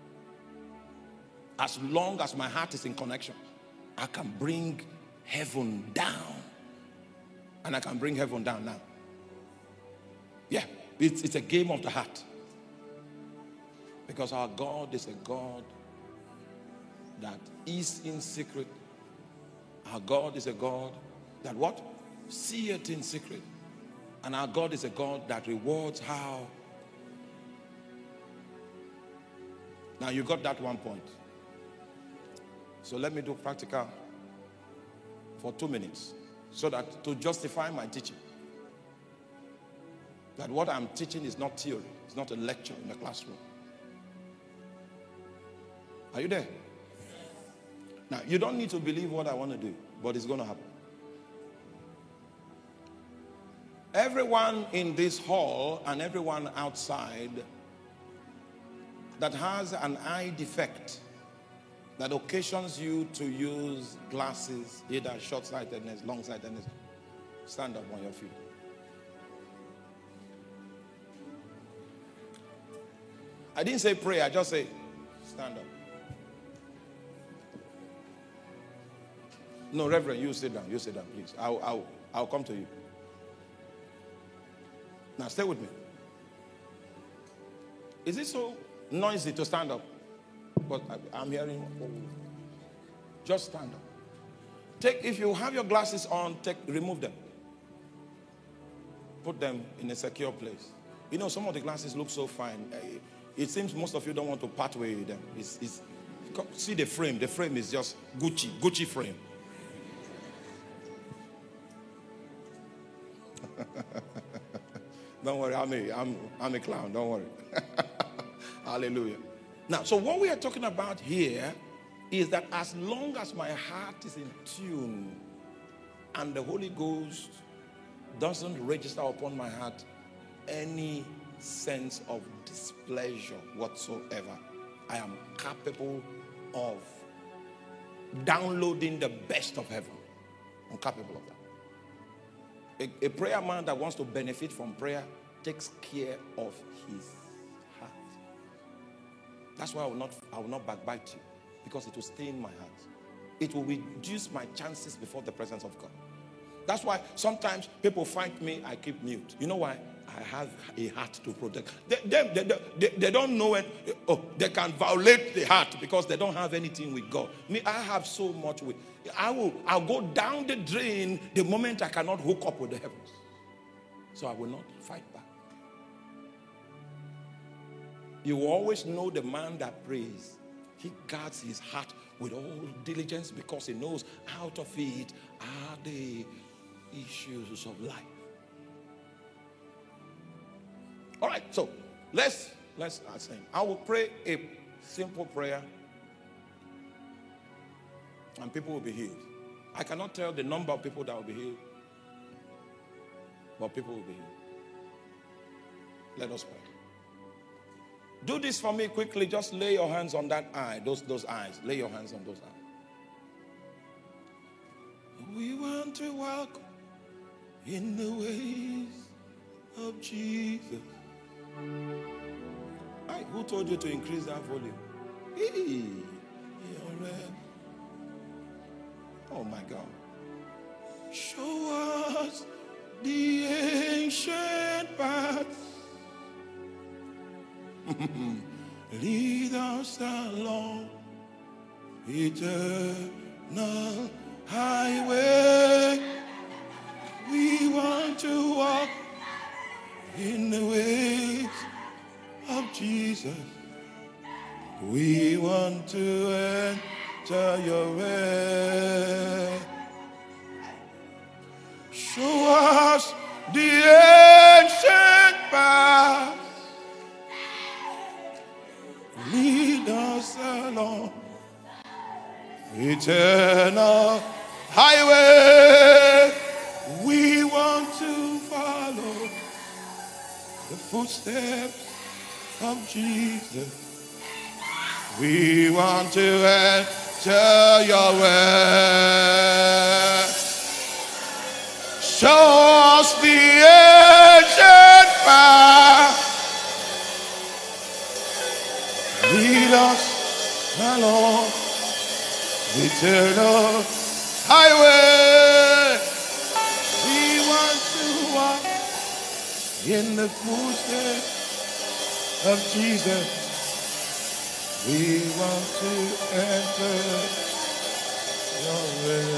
As long as my heart is in connection, I can bring heaven down. And I can bring heaven down now. Yeah, it's a game of the heart. Because our God is a God that is in secret. Our God is a God that what? Seeth in secret. And our God is a God that rewards how? Now you got that one point. So let me do practical for 2 minutes, so that to justify my teaching, that what I'm teaching is not theory. It's not a lecture in the classroom. Are you there? Now, you don't need to believe what I want to do, but it's going to happen. Everyone in this hall and everyone outside that has an eye defect that occasions you to use glasses, either short-sightedness, long-sightedness, stand up on your feet. I didn't say pray, I just say stand up. No, Reverend, you sit down, please. I'll come to you. Now stay with me. Is it so noisy to stand up? But I'm hearing, just stand up. If you have your glasses on, remove them. Put them in a secure place. You know, some of the glasses look so fine. It seems most of you don't want to part way with them. See the frame. The frame is just Gucci frame. Don't worry, I'm a clown. Don't worry. Hallelujah. Now, so what we are talking about here is that as long as my heart is in tune and the Holy Ghost doesn't register upon my heart any sense of displeasure whatsoever, I am capable of downloading the best of heaven. I'm capable of that. A prayer man that wants to benefit from prayer takes care of his heart. That's why I will not backbite you, because it will stain my heart. It will reduce my chances before the presence of God. That's why sometimes people fight me, I keep mute. You know why? I have a heart to protect. They don't know it. They can violate the heart because they don't have anything with God. Me, I have so much with. I'll go down the drain the moment I cannot hook up with the heavens. So I will not fight back. You will always know the man that prays. He guards his heart with all diligence because he knows out of it are the issues of life. All right, so let's ask him. I will pray a simple prayer and people will be healed. I cannot tell the number of people that will be healed, but people will be healed. Let us pray. Do this for me quickly. Just lay your hands on that eye, those eyes. Lay your hands on those eyes. We want to walk in the ways of Jesus. Hey, who told you to increase that volume? Hey, oh my God. Show us the ancient paths. Lead us along eternal highway. We want to walk in the ways of Jesus. We want to enter your way. Show us the ancient path. Lead us along eternal highway. We want to follow the footsteps of Jesus. We want to enter your way. Show us the ancient path. Lead us along the eternal highway. We want to walk in the footsteps of Jesus. We want to enter your way.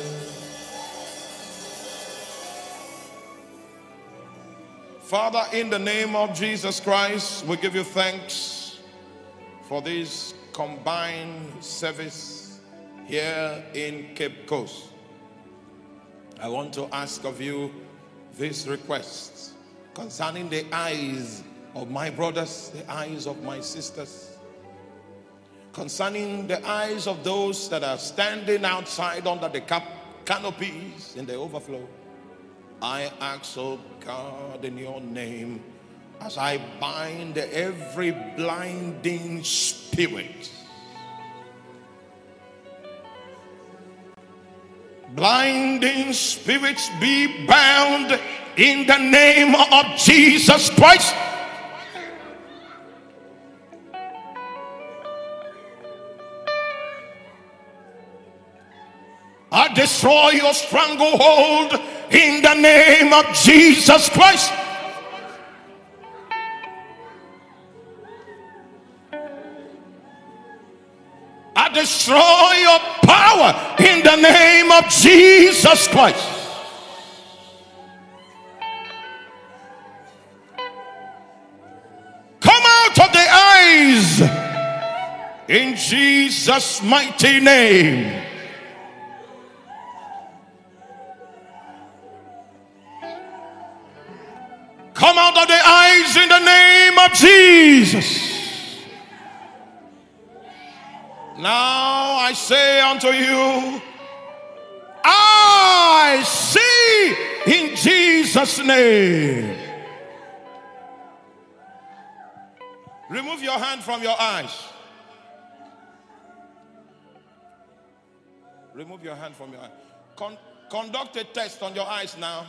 Father, in the name of Jesus Christ, we give you thanks for this combined service here in Cape Coast. I want to ask of you this request concerning the eyes of my brothers, the eyes of my sisters, concerning the eyes of those that are standing outside under the canopies in the overflow. I ask, oh God, in your name, as I bind every blinding spirit, blinding spirits be bound in the name of Jesus Christ. I destroy your stranglehold in the name of Jesus Christ. I destroy your power in the name of Jesus Christ. Come out of the eyes in Jesus' mighty name. Come out of the eyes in the name of Jesus. Now I say unto you, I see in Jesus' name. Remove your hand from your eyes. Remove your hand from your eyes. Conduct a test on your eyes now.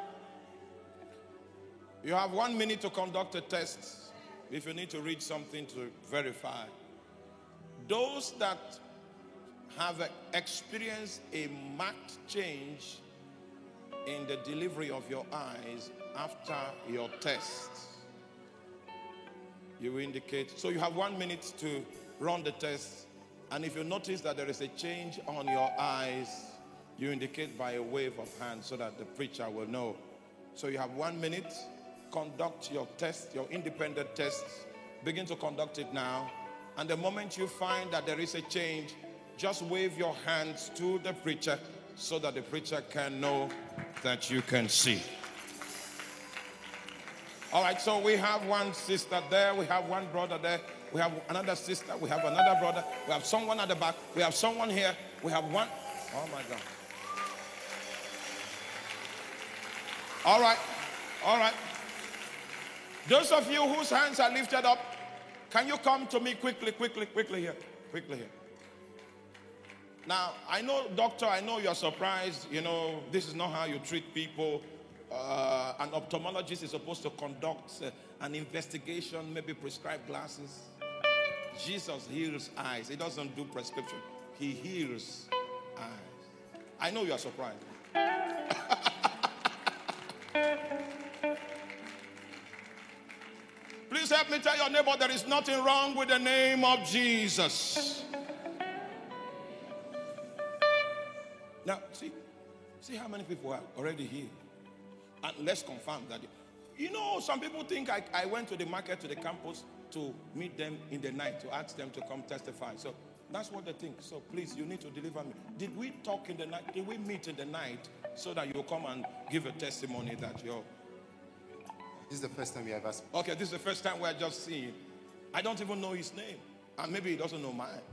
You have 1 minute to conduct a test if you need to read something to verify. Those that have experienced a marked change in the delivery of your eyes after your test, you will indicate. So you have 1 minute to run the test, and if you notice that there is a change on your eyes, you indicate by a wave of hand so that the preacher will know. So you have 1 minute. Conduct your test, your independent test. Begin to conduct it now. And the moment you find that there is a change, just wave your hands to the preacher so that the preacher can know that you can see. All right, so we have one sister there. We have one brother there. We have another sister. We have another brother. We have someone at the back. We have someone here. We have one. Oh, my God. All right. All right. Those of you whose hands are lifted up, can you come to me quickly here? Quickly here. Now, I know, doctor, I know you're surprised. You know, this is not how you treat people. An ophthalmologist is supposed to conduct an investigation, maybe prescribe glasses. Jesus heals eyes. He doesn't do prescription. He heals eyes. I know you're surprised. Please help me tell your neighbor there is nothing wrong with the name of Jesus. Now, see how many people are already here. And let's confirm that. You know, some people think I went to the market, to the campus, to meet them in the night, to ask them to come testify. So that's what they think. So please, you need to deliver me. Did we talk in the night? Did we meet in the night so that you'll come and give a testimony that you're... This is the first time we ever spoke. Okay, this is the first time we're just seeing. I don't even know his name. And maybe he doesn't know mine.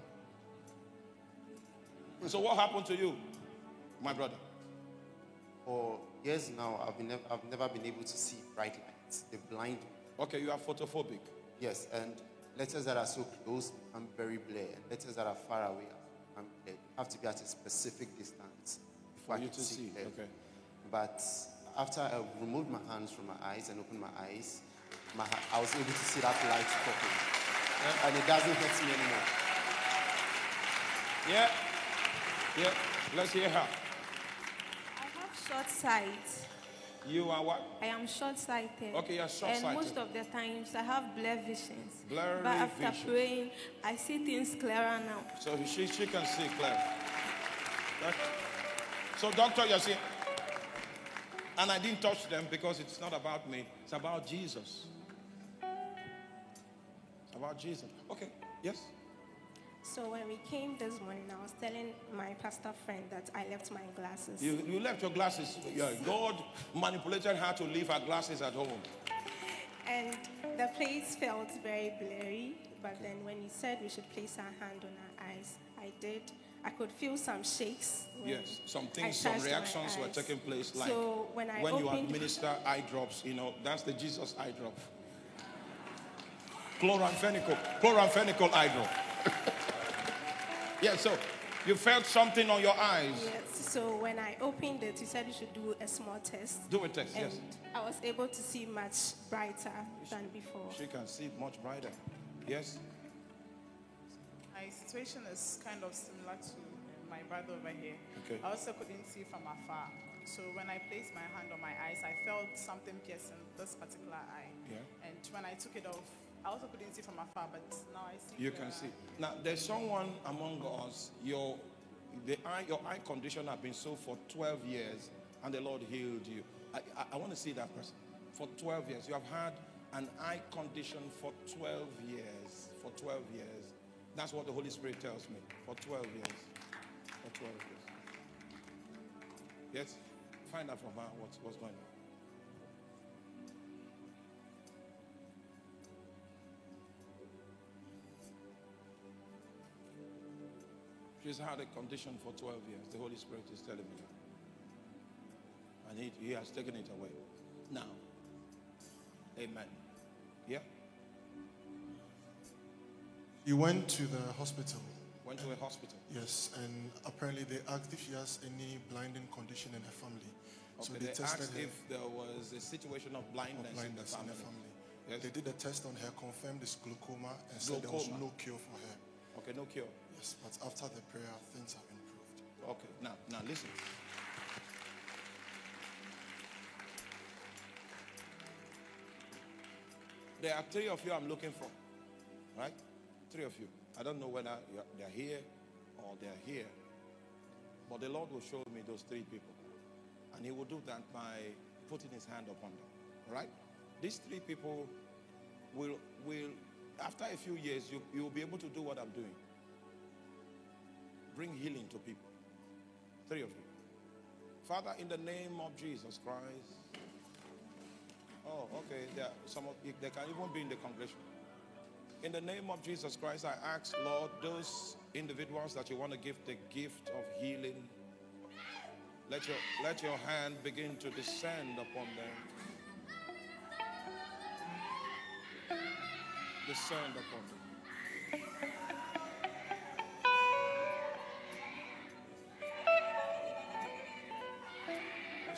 So what happened to you, my brother? For years now, I've never been able to see bright lights. They blind me. Okay, you are photophobic. Yes, and letters that are so close, I'm very blurred. Letters that are far away, I'm blurred. You have to be at a specific distance for you to see. Okay. But after I removed my hands from my eyes and opened my eyes, I was able to see that light properly. Yeah. And it doesn't hurt me anymore. Yeah. Let's hear her. I have short sight. You are what? I am short-sighted. Okay, you're short-sighted. And most of the times I have blurred visions. Blurry but after vision. praying, I see things clearer now. So she can see clear. So doctor, you're saying, and I didn't touch them because it's not about me. It's about Jesus. It's about Jesus. Okay, yes? So when we came this morning, I was telling my pastor friend that I left my glasses. You left your glasses. Yeah, God manipulated her to leave her glasses at home. And the place felt very blurry. But then when he said we should place our hand on our eyes, I did. I could feel some shakes. Yes, some things, some reactions were taking place. Like so when you administer eye drops, you know, that's the Jesus eye drop. Chloramphenicol eye drop. Yeah, so you felt something on your eyes. Yes, so when I opened it, you said you should do a small test. Do a test, and yes. I was able to see much brighter than before. She can see much brighter. Yes? My situation is kind of similar to my brother over here. Okay. I also couldn't see from afar. So when I placed my hand on my eyes, I felt something piercing this particular eye. Yeah. And when I took it off, I also couldn't see from afar, but now I see. You can see. Now, there's someone among us, your eye condition has been so for 12 years, and the Lord healed you. I want to see that person. For 12 years. You have had an eye condition for 12 years. For 12 years. That's what the Holy Spirit tells me. For 12 years. For 12 years. Yes? Find out from her what's going on. She's had a condition for 12 years. The Holy Spirit is telling me that. And he has taken it away. Now. Amen. Yeah? He went to the hospital. Went to a hospital? Yes, and apparently they asked if she has any blinding condition in her family. Okay, so they tested asked her if there was a situation of blindness in the family. Yes. They did a test on her, confirmed it's glaucoma, and said there was no cure for her. Okay, no cure. Yes, but after the prayer, things have improved. Okay, now listen. There are 3 of you I'm looking for, right? 3 of you. I don't know whether they're here or they're here, but the Lord will show me those 3 people, and He will do that by putting His hand upon them. All right? These 3 people will after a few years, you will be able to do what I'm doing. Bring healing to people. 3 of you. Father, in the name of Jesus Christ. Oh, okay. They can even be in the congregation. In the name of Jesus Christ, I ask, Lord, those individuals that you want to give the gift of healing, let your hand begin to descend upon them. Descend upon them.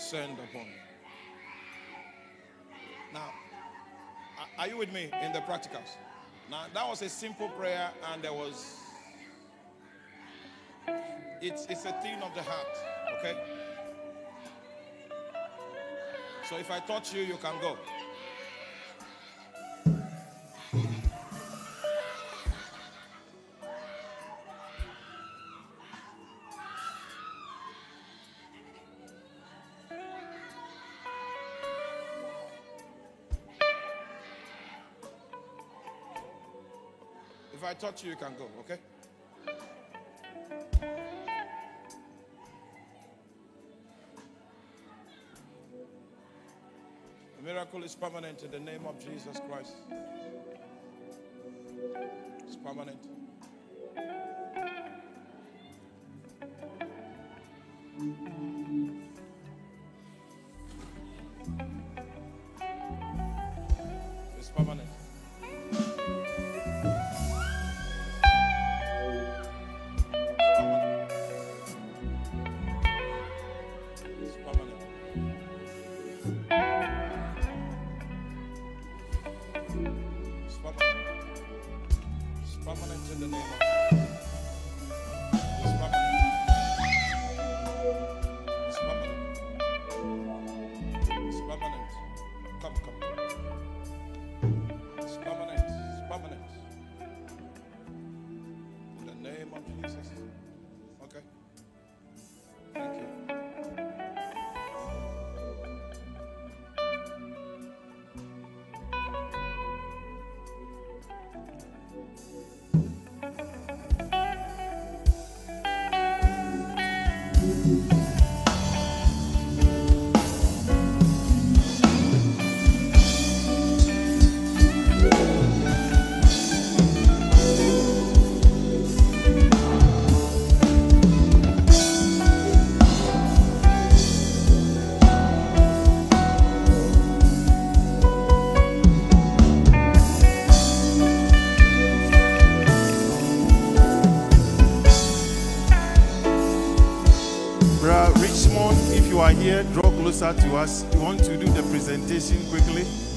descend upon me. Now, are you with me in the practicals? Now, that was a simple prayer, and there was, it's a thing of the heart, okay? So if I touch you, you can go. If I touch you, you can go, okay? The miracle is permanent in the name of Jesus Christ. It's permanent. It's permanent. Permanent in the name of Jesus. It's permanent. It's permanent. It's permanent. Come. It's permanent. It's permanent. In the name of Jesus. Okay. Thank you. Richmond, if you are here, draw closer to us. We want to do the presentation quickly.